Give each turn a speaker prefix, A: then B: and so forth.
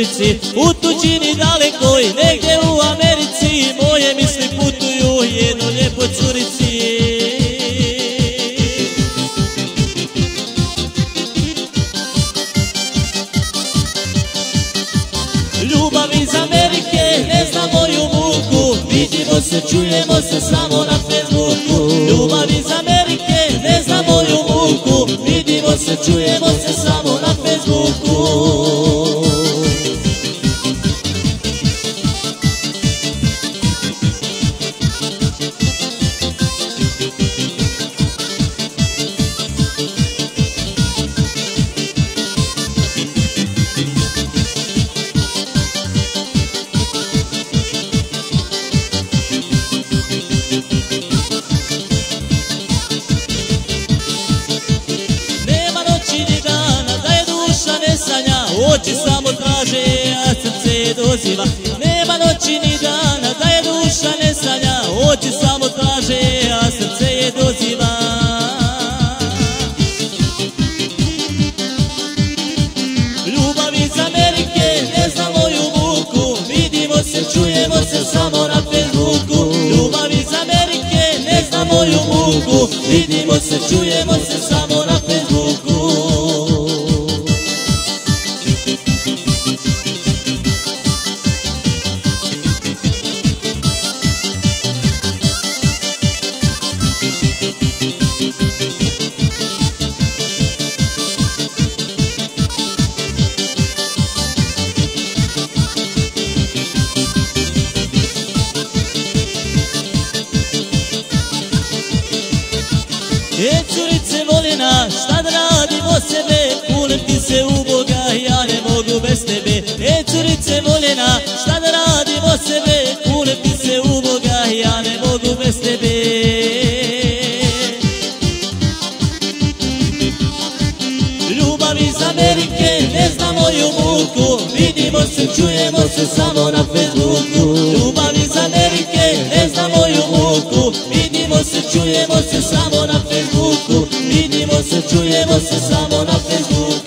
A: curici, u tuđini dalekoj, negdje u Americi, moje misli putuju jednoj lijepoj curici. Ljubav iz Amerike ne zna moju muku, vidimo se, čujemo se samo na Facebooku. Ljubav iz Amerike ne zna moju muku, vidimo se, čujemo se samo na Facebooku. Oči samo traže, a srce doziva. Nema noći ni dana da je duša ne sanja. Oči samo traže, a srce je doziva. Ljubav iz Amerike ne zna moju muku, vidimo se, čujemo se samo na Facebooku. Ljubav iz Amerike ne zna moju muku, vidimo se, čujemo se samo na Facebooku. Curice voljena, šta da radim od sebe, kunem ti se u Boga, ja ne mogu bez tebe. Curice voljena, šta da radim od sebe, kunem ti se u Boga, ja ne mogu bez tebe. Ljubav iz Amerike ne zna moju muku, vidimo se, čujemo se samo na Facebooku. Ljubav iz Amerike ne zna moju muku, vidimo se, čujemo se samo na Facebooku. Vidimo se, čujemo se samo na Facebooku.